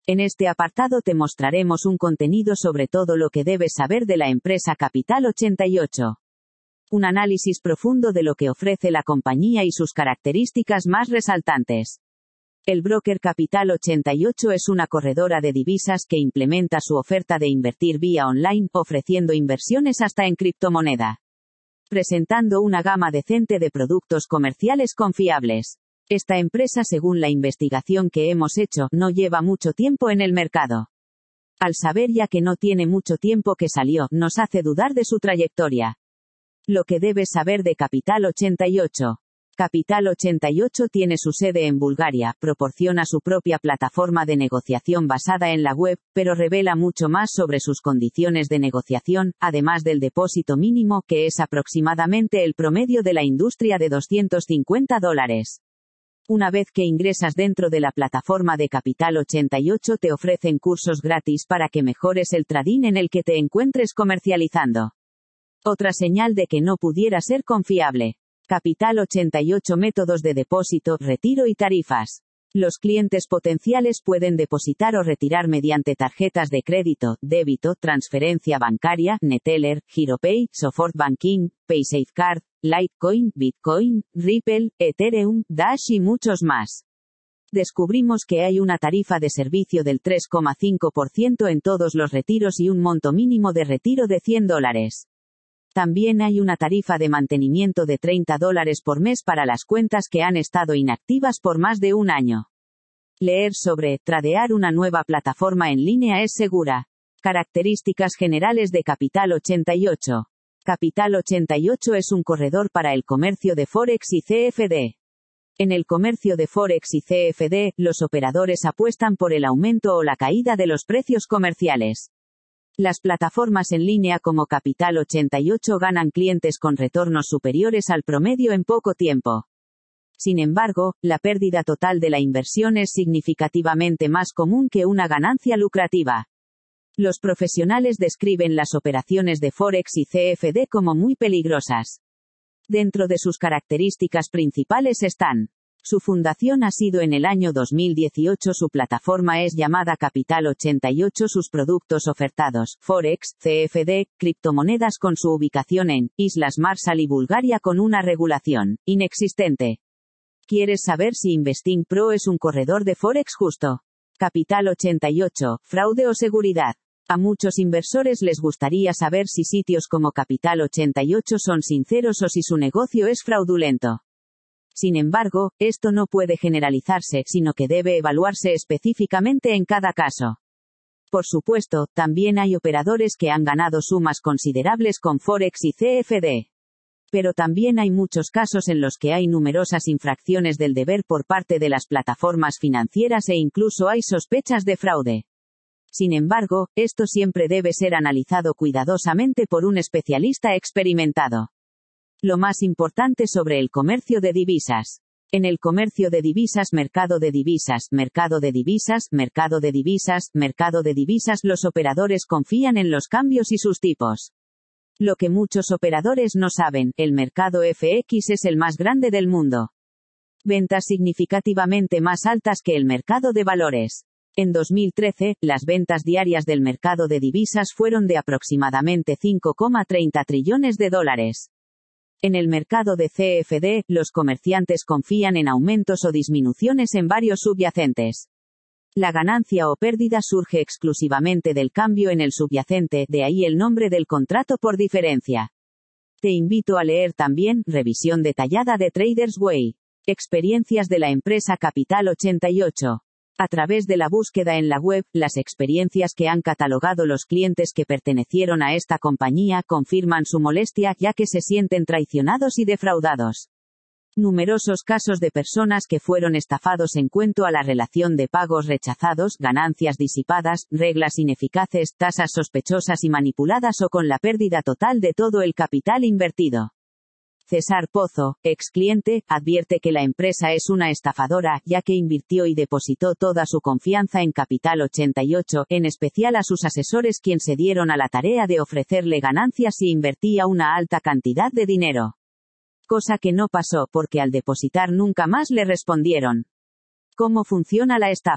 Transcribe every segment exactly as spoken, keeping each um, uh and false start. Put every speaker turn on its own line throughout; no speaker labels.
En este apartado te mostraremos un contenido sobre todo lo que debes saber de la empresa Capital ochenta y ocho. Un análisis profundo de lo que ofrece la compañía y sus características más resaltantes. El broker Capital ochenta y ocho es una corredora de divisas que implementa su oferta de invertir vía online, ofreciendo inversiones hasta en criptomoneda. Presentando una gama decente de productos comerciales confiables. Esta empresa, según la investigación que hemos hecho, no lleva mucho tiempo en el mercado. Al saber ya que no tiene mucho tiempo que salió, nos hace dudar de su trayectoria. Lo que debes saber de Capital ochenta y ocho. Capital ochenta y ocho tiene su sede en Bulgaria, proporciona su propia plataforma de negociación basada en la web, pero revela mucho más sobre sus condiciones de negociación, además del depósito mínimo, que es aproximadamente el promedio de la industria de doscientos cincuenta dólares. Una vez que ingresas dentro de la plataforma de Capital ochenta y ocho te ofrecen cursos gratis para que mejores el trading en el que te encuentres comercializando. Otra señal de que no pudiera ser confiable. Capital ochenta y ocho métodos de depósito, retiro y tarifas. Los clientes potenciales pueden depositar o retirar mediante tarjetas de crédito, débito, transferencia bancaria, Neteller, Giropay, Software Banking, PaySafeCard, Litecoin, Bitcoin, Ripple, Ethereum, Dash y muchos más. Descubrimos que hay una tarifa de servicio del tres coma cinco por ciento en todos los retiros y un monto mínimo de retiro de cien dólares. También hay una tarifa de mantenimiento de treinta dólares por mes para las cuentas que han estado inactivas por más de un año. Leer sobre tradear una nueva plataforma en línea es segura. Características generales de Capital ochenta y ocho. Capital ochenta y ocho es un corredor para el comercio de Forex y C F D. En el comercio de Forex y C F D, los operadores apuestan por el aumento o la caída de los precios comerciales. Las plataformas en línea como Capital ochenta y ocho ganan clientes con retornos superiores al promedio en poco tiempo. Sin embargo, la pérdida total de la inversión es significativamente más común que una ganancia lucrativa. Los profesionales describen las operaciones de Forex y C F D como muy peligrosas. Dentro de sus características principales están: su fundación ha sido en el año dos mil dieciocho. Su plataforma es llamada Capital ochenta y ocho. Sus productos ofertados, Forex, C F D, criptomonedas con su ubicación en Islas Marshall y Bulgaria con una regulación inexistente. ¿Quieres saber si Investing Pro es un corredor de Forex justo? Capital ochenta y ocho, fraude o seguridad. A muchos inversores les gustaría saber si sitios como Capital ochenta y ocho son sinceros o si su negocio es fraudulento. Sin embargo, esto no puede generalizarse, sino que debe evaluarse específicamente en cada caso. Por supuesto, también hay operadores que han ganado sumas considerables con Forex y C F D. Pero también hay muchos casos en los que hay numerosas infracciones del deber por parte de las plataformas financieras e incluso hay sospechas de fraude. Sin embargo, esto siempre debe ser analizado cuidadosamente por un especialista experimentado. Lo más importante sobre el comercio de divisas. En el comercio de divisas, mercado de divisas, mercado de divisas, mercado de divisas, mercado de divisas, los operadores confían en los cambios y sus tipos. Lo que muchos operadores no saben, el mercado F X es el más grande del mundo. Ventas significativamente más altas que el mercado de valores. En dos mil trece, las ventas diarias del mercado de divisas fueron de aproximadamente cinco coma treinta trillones de dólares. En el mercado de C F D, los comerciantes confían en aumentos o disminuciones en varios subyacentes. La ganancia o pérdida surge exclusivamente del cambio en el subyacente, de ahí el nombre del contrato por diferencia. Te invito a leer también, revisión detallada de Traders Way. Experiencias de la empresa Capital ochenta y ocho. A través de la búsqueda en la web, las experiencias que han catalogado los clientes que pertenecieron a esta compañía confirman su molestia, ya que se sienten traicionados y defraudados. Numerosos casos de personas que fueron estafados en cuanto a la relación de pagos rechazados, ganancias disipadas, reglas ineficaces, tasas sospechosas y manipuladas o con la pérdida total de todo el capital invertido. César Pozo, ex cliente, advierte que la empresa es una estafadora, ya que invirtió y depositó toda su confianza en Capital ochenta y ocho, en especial a sus asesores, quienes se dieron a la tarea de ofrecerle ganancias si invertía una alta cantidad de dinero. Cosa que no pasó, porque al depositar nunca más le respondieron. ¿Cómo funciona la estafa?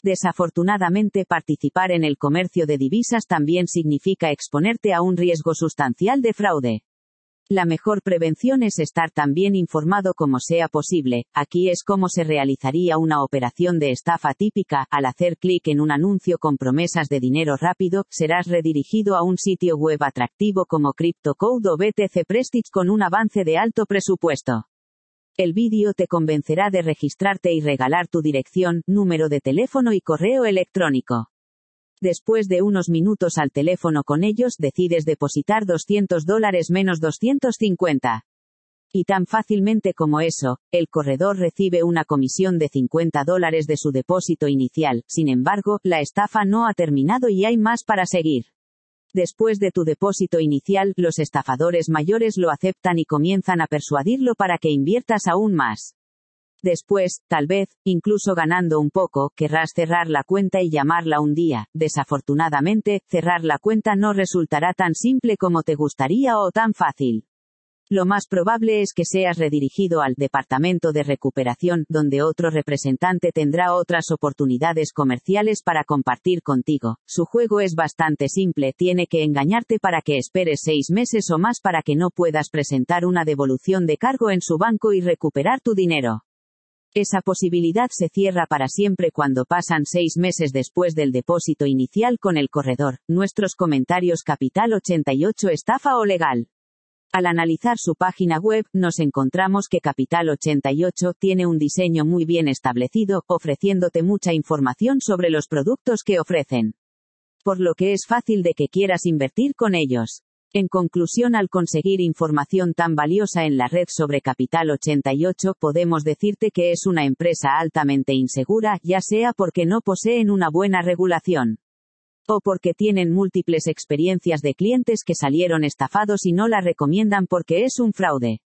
Desafortunadamente, participar en el comercio de divisas también significa exponerte a un riesgo sustancial de fraude. La mejor prevención es estar tan bien informado como sea posible. Aquí es cómo se realizaría una operación de estafa típica. Al hacer clic en un anuncio con promesas de dinero rápido, serás redirigido a un sitio web atractivo como CryptoCode o B T C Prestige con un avance de alto presupuesto. El vídeo te convencerá de registrarte y regalar tu dirección, número de teléfono y correo electrónico. Después de unos minutos al teléfono con ellos, decides depositar doscientos dólares menos doscientos cincuenta. Y tan fácilmente como eso, el corredor recibe una comisión de cincuenta dólares de su depósito inicial. Sin embargo, la estafa no ha terminado y hay más para seguir. Después de tu depósito inicial, los estafadores mayores lo aceptan y comienzan a persuadirlo para que inviertas aún más. Después, tal vez, incluso ganando un poco, querrás cerrar la cuenta y llamarla un día. Desafortunadamente, cerrar la cuenta no resultará tan simple como te gustaría o tan fácil. Lo más probable es que seas redirigido al departamento de recuperación, donde otro representante tendrá otras oportunidades comerciales para compartir contigo. Su juego es bastante simple, tiene que engañarte para que esperes seis meses o más para que no puedas presentar una devolución de cargo en su banco y recuperar tu dinero. Esa posibilidad se cierra para siempre cuando pasan seis meses después del depósito inicial con el corredor. Nuestros comentarios Capital ochenta y ocho estafa o legal. Al analizar su página web, nos encontramos que Capital ochenta y ocho tiene un diseño muy bien establecido, ofreciéndote mucha información sobre los productos que ofrecen. Por lo que es fácil de que quieras invertir con ellos. En conclusión, al conseguir información tan valiosa en la red sobre Capital ochenta y ocho, podemos decirte que es una empresa altamente insegura, ya sea porque no poseen una buena regulación, o porque tienen múltiples experiencias de clientes que salieron estafados y no la recomiendan porque es un fraude.